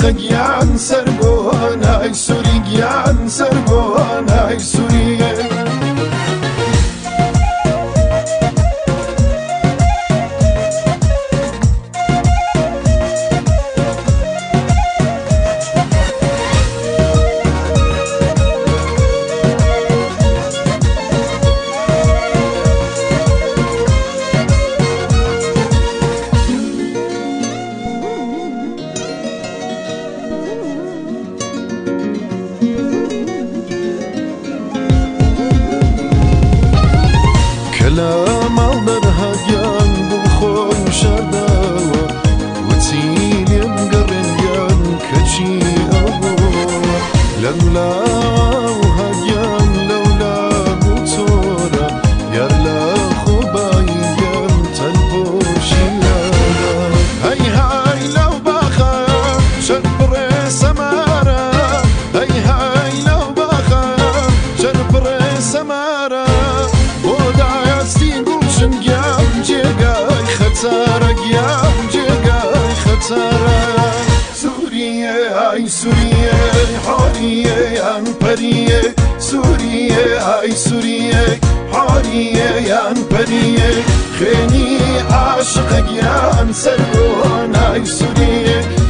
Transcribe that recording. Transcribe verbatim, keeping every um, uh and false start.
عاشقگیان سربوانای سوریگیان سربوانای سوریه كلام عبر هاجان بخون شرداوة وتيلي مقرنيان كشي أبو لولا هاجان لولا بطورة يرلا خبايان تلبو شيانا هاي هاي لو باخا شربر سمارة هاي هاي لو باخا شربر سمارة خسارة يا جاي خسارة سوريا هاي سوريا حورية يا نبرية سوريا هاي سوريا حورية يا نبرية خيني عاشقك يا نسرون هاي سوريا